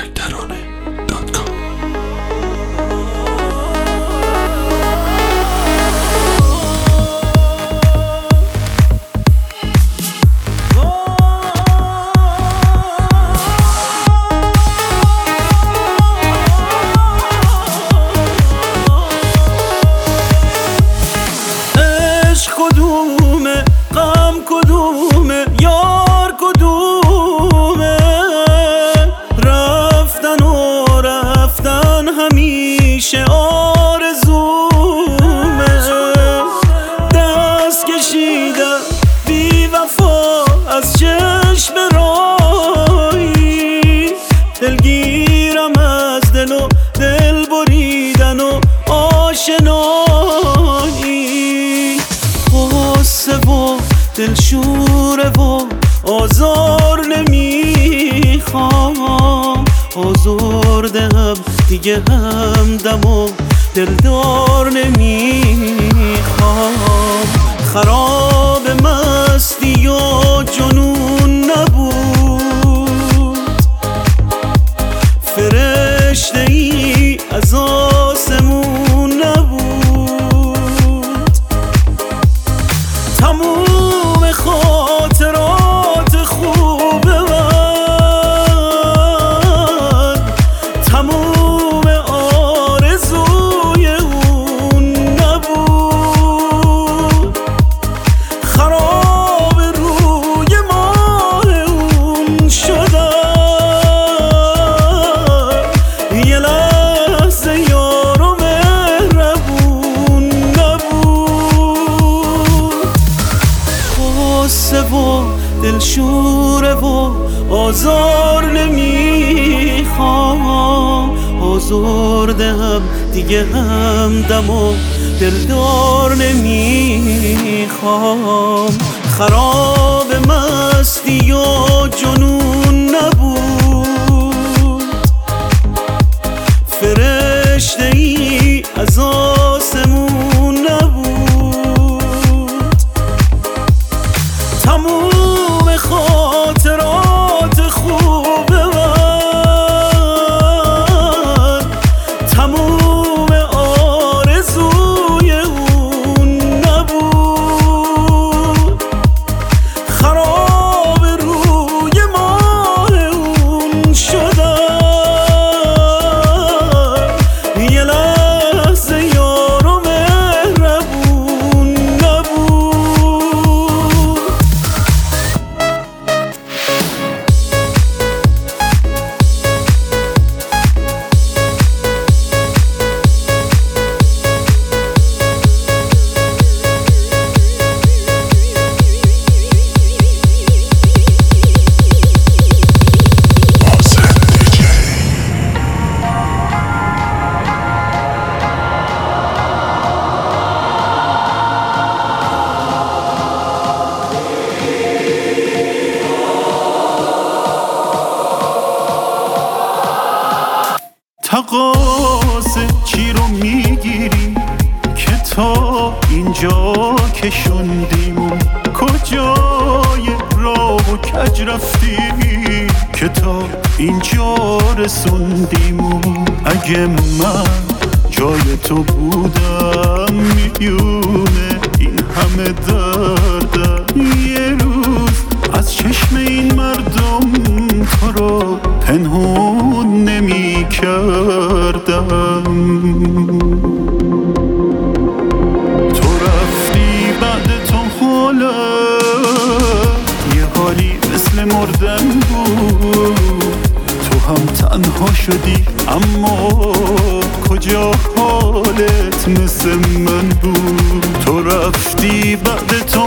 taranet.com. کدومه غم کدومه یار کدومه رفتن و رفتن همیشه آرزومه دست کشیدن بی وفا از چشم راهی دلگیرم از دل و دل بریدن و آشنایی غصه و دلشوره و آزار نمیخوام آزردم دیگه همدم و دلدار نمیخوام خراب مستی و جنون نبود فرشته ای از آسمون نبود تموم خاطرات خوب من تموم آرزوی اون نبود خراب روی ماه اون شدم یه لحظه یار و مهربون نبود غصه و دلشوره و آزار نمیخوام آزردم دیگه همدم و دلدار نمیخوام خراب مستی و جنون نبود فرشته ای از آسمون نبود تموم خاطرات خوب من تموم آرزوی اون نبود خراب روی ماه اون شدم یه لحظه یار و مهربون نبود تقاصه چی رو میگیری که تا اینجا کشوندیم کجای راه و کج رفتی که تا اینجا رسوندیم اگه من جای تو بودم میونه این همه دردم یه روز از چشم این مردم تو رو پنهون نمی کردم تو رفتی بعد تو حالا یه حالی مثل مردن بود تو هم تنها شدی اما کجا حالت مثل من بود تو رفتی بعد تو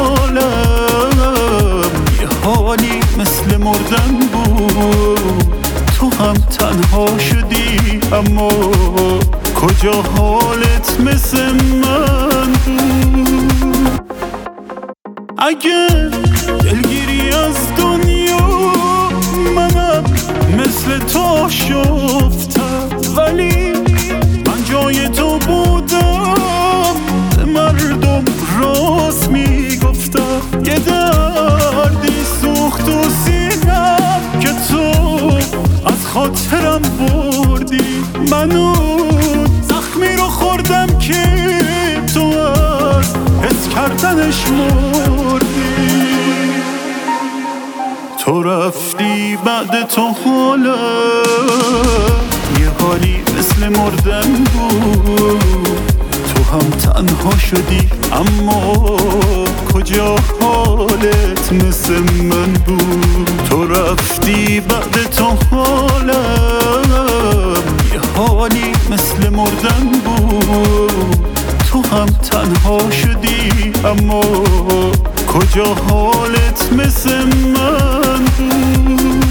حالم یه حالی مثل مردن بود تو هم تنها شدی اما کجا حالت مثل من بود اگه دلگیری از دنیا منم مثل تو شفتم ولی من جای تو بودم به مردم راست میگفتم یه دردی سوخت و سینم که تو از خاطرم بردی، منو زخمی رو خوردم که تو از حس کردنش مردی. تو رفتی بعد تو حالا یه حالی مثل مردن بود. تو هم تنها شدی اما کجا حالت مثل من بود. تو رفتی بعد تو حالم یه حالی مثل مردن بود. تو هم تنها شدی اما کجا حالت مثل من بود.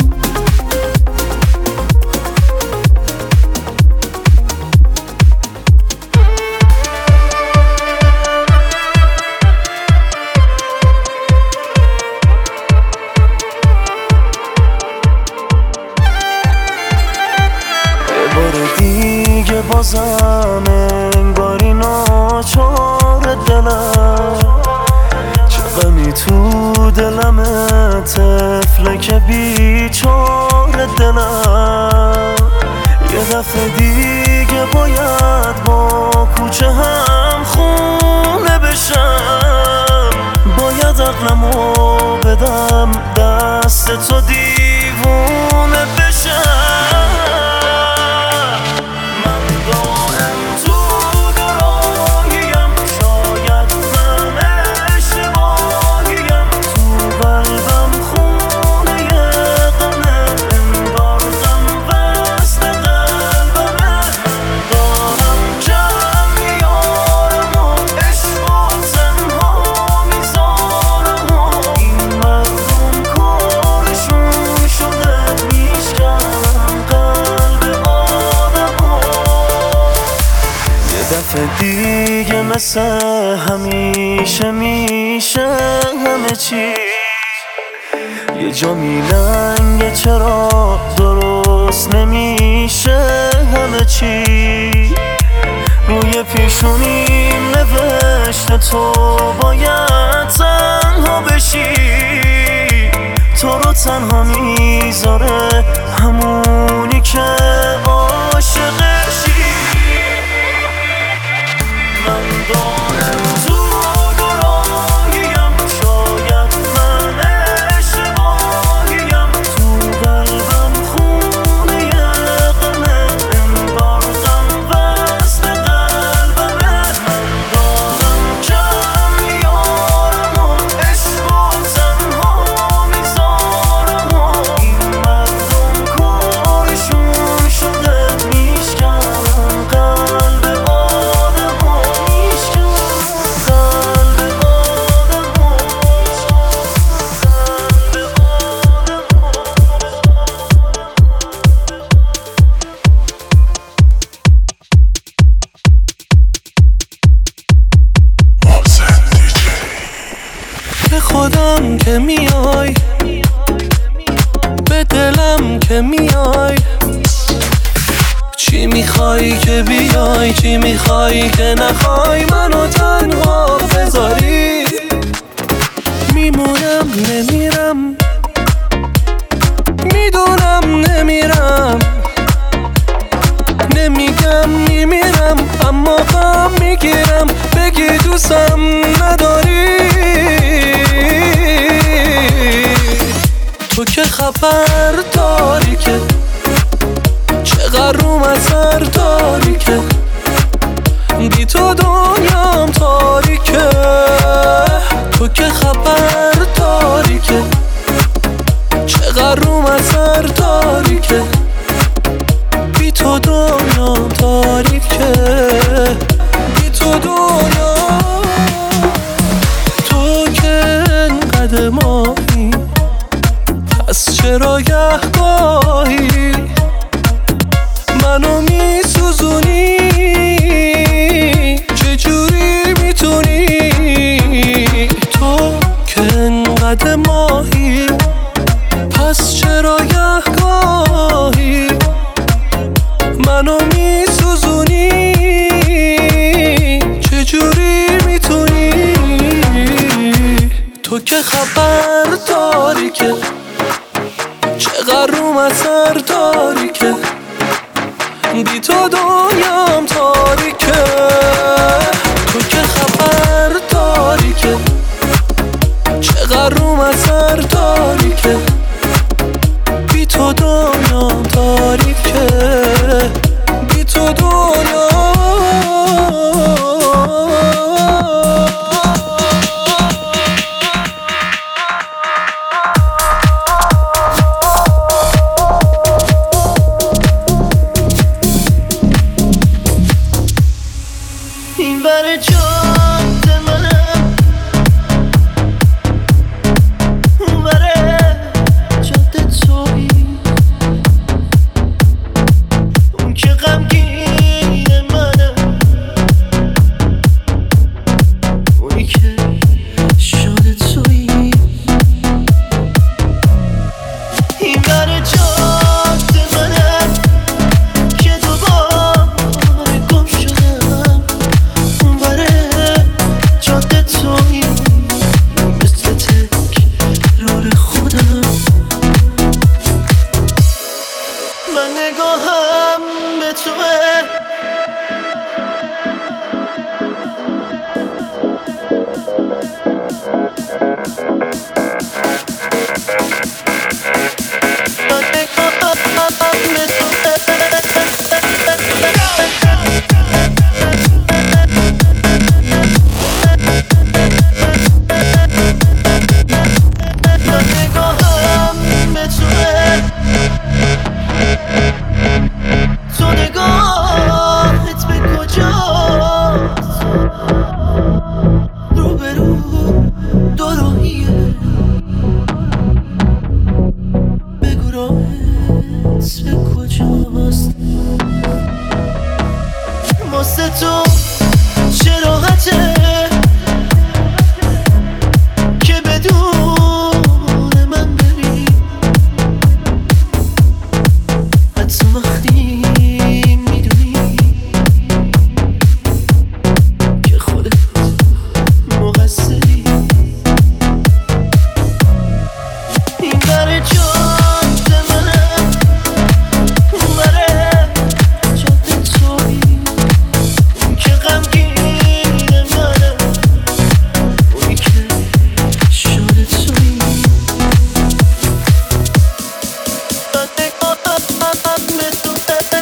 بازم انگاری ناچار دلم، چه غمی تو دلمه طفلک بیچاره دلم. یه دفعه دیگه باید با کوچه هم خونه بشم، باید عقلمو بدم دست تو دیوونه بشم. دیگه مثل همیشه میشه همه چی یه جا میلنگه، چرا درست نمیشه همه چی. روی پیشونیم نوشته تو باید تنها بشی، تو رو تنها میذاره همونی که عاشقشی. من دارم تو دوراهیم، شاید من اشتباهیم، تو قلبم خونه غمه، انگار غم وصل قلبمه. من دارم کم میارم و عشق و تنها میذارم و این مردم کارشون شده میشکنن قلب خودم که میای، به دلم که میای. چی میخوای که بیای، چی میخوای که نخوای منو تنها بذاری. میمونم نمیرم، میدونم نمیرم، نمیگم میمیرم اما غم میگیرم بگی دوستم نداری. تو که خبر داری که چقدر روم اثر داری که بی تو دنیام تاریکه. تو که خبر داری که چقدر روم اثر داری که بی تو دنیام تاریکه، بی تو دنیا. تو که انقدر ماهی پس چرا گهگاهی منو میسوزونی؟ چجوری میتونی؟ تو که انقدر ماهی پس چرا گهگاهی منو میسوزونی؟ چجوری میتونی؟ تو که خبر داری که چقدر روم اثر تاریکه، بی تو دنیام تاریکه. تو که خبر تاریکه، چقدر روم اثر تاریکه، بی تو دنیام تاریکه، بی تو دنیا. این بر جاده منم، اون بر جاده تویی، اون که غمگین منم، اونی که شاد تویی. این بر جاده منم که دوباره گم شدم، اون بر جاده تویی، مثل تکرار خودم. من نگاهم به توه، من نگاهم به توه. من نگاهم به توه، تو نگاهت به کجاست؟ روبرو دوراهیه، بگو راهت به کجاست؟ واسه تو چه راحته که بدون من بری، حتی وقتی میدونی که خودت مقصری. این بر جاده منم، اون بر جاده تویی، اون که غمگین منم، اونی که شاد تویی. من نگاهم به توه.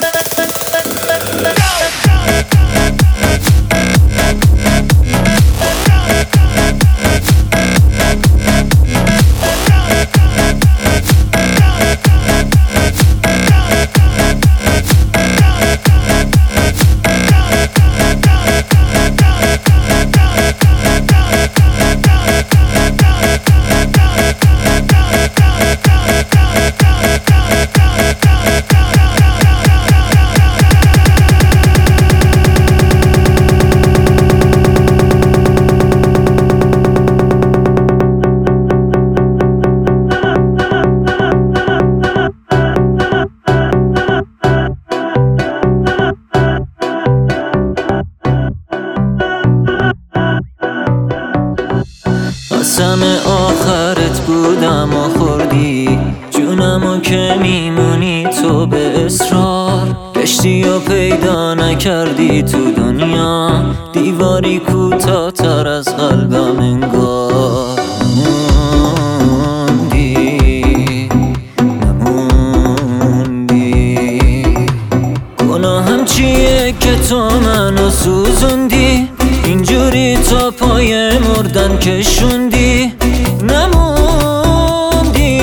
قسم آخرت بودم و خوردی جونمو که میمونی تو به اصرار. گشتی و پیدا نکردی تو دنیا، دیواری کوتاه‌تر از قلبم انگار. نموندی گناهم چیه که تو منو سوزوندی، اینجوری تا پای مردن کشوندی. نموندی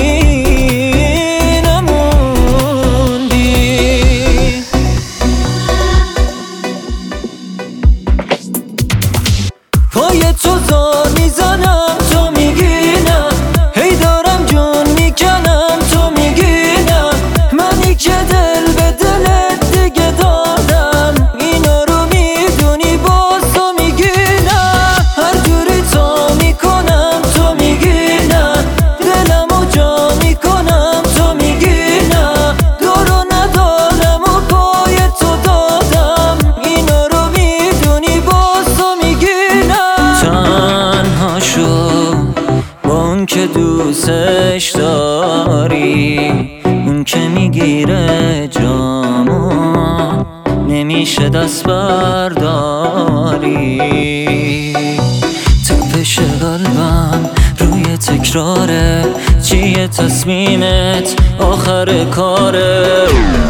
پای تو زار میزنم، تو میگی نه، هی دارم جون میکنم، تو میگی نه. منی که دل به دلت دیگه دادم، اینا رو میدونی باز تو میگی نه. هر جوری تا میکنم، تو میگی میگیره جامو نمیشه دست برداری. تپش قلبم روی تکراره، چیه تصمیمت آخر کاره؟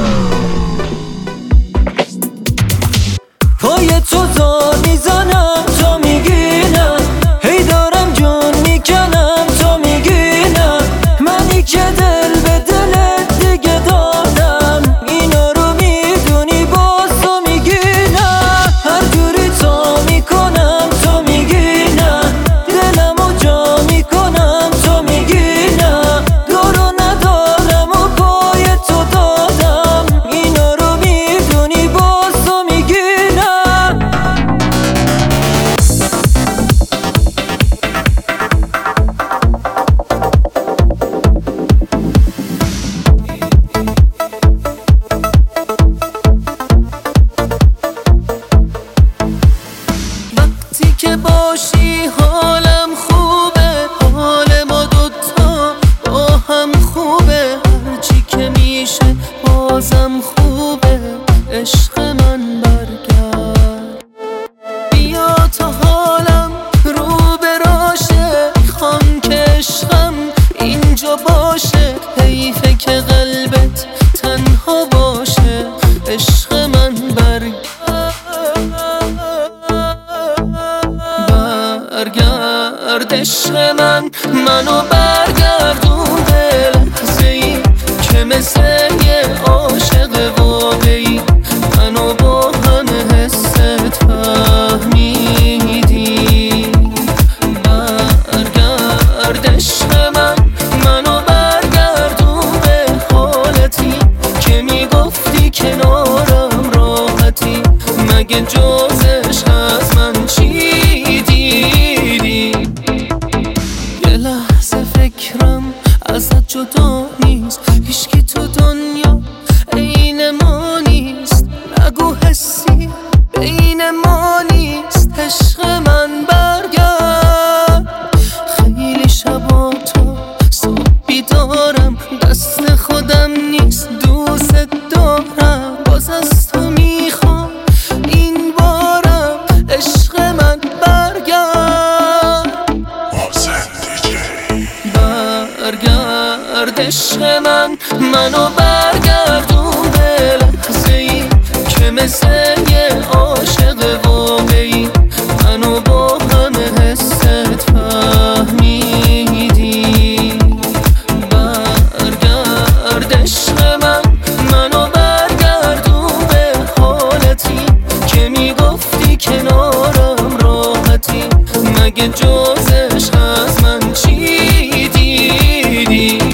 پای تو زار میزنم تا میگی نه، هی دارم جون میکنم تا میگی نه. منی که دل به دلت دیگه دادم، اینا رو میدونی باز تو میگی نه. هر جوری تا میکنم تا میگی نه، دلمو جا میکنم تا میگی نه. دارو ندارم و پای تو دادم، اینا رو میدونی باز تو میگی نه. وقتی که باشی حالم خوبه، حال ما دوتا با هم خوبه. هرچی که میشه بازم خوبه، عشق من برگرد. بیا تا حالم رو براشه، میخوام که عشقم اینجا باشه. حیفه که قلبت تنها باشه، عشق من برگرد. عشق منو برگردون به لحظه‌ای که مثل یه عاشق واقعی منو با همه حست فهمیدی. برگرد عشق منو برگردون به حالتی که میگفتی کنارم راحتی. مگه جز عشق از من چی دیدی؟ یه لحظه فکرم ازت جدا نیست، هیچکی تو دنیا عین ما نیست. نگو حسی بین ما نیست، عشق من برگرد. خیلی شبا تا صبح بیدارم، دست خودم نیست دوست دارم. باز از تو میخوام این بارم، عشق من برگرد. برگرد عشق منو برگردون به لحظه‌ای که مثل یه عاشق واقعی منو با همه حست فهمیدی. برگرد عشق منو برگردون به حالتی که میگفتی کنارم راحتی. مگه جز عشق از من چی دیدی؟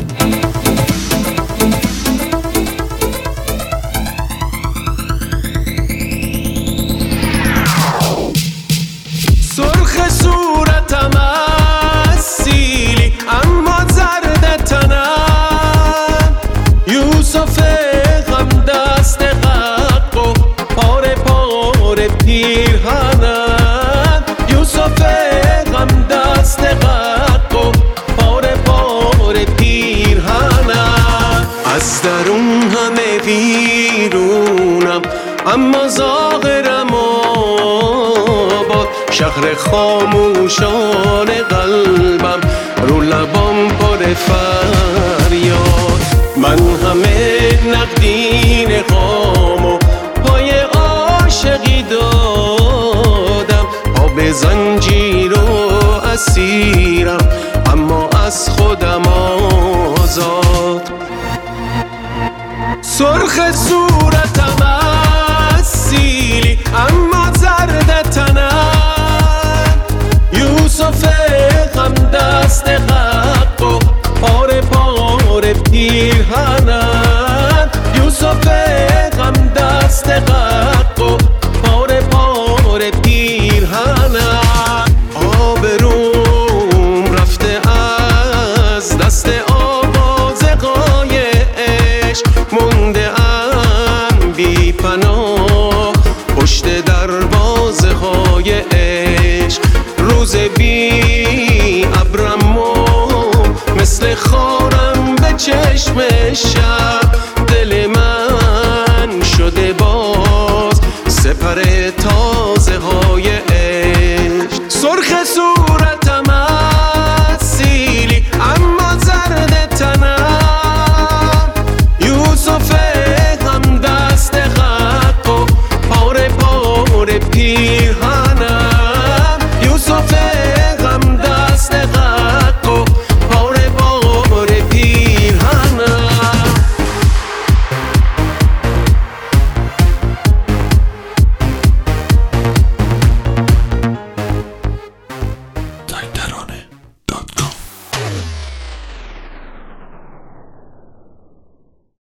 سرخ صورتم از سیلی اما زرد تنم، یوسف غم دست حق و پاره پاره پیرهنم. یوسف غم دست حق و پاره پاره پیرهنم. از درون همه ویرونم اما ظاهرم آباد. شهر خاموشان قلبم رو لبام پر فریاد. من همه نقدین خامو پای عاشقی دادم. پا به زنجیر و اسیرم اما از خودم آزاد. سرخ صورتم از سیلی اما زرد تنم، یوسف غم دست حق و پاره پاره پیرهنم. یوسف غم دست حق و پاره پاره پیرهنم. آبروم رفته از دست آوازغای عشق، مونده ام بی پناه پشت دروازه های عشق. روز بی ابرم و مثل خارم به چشم شب،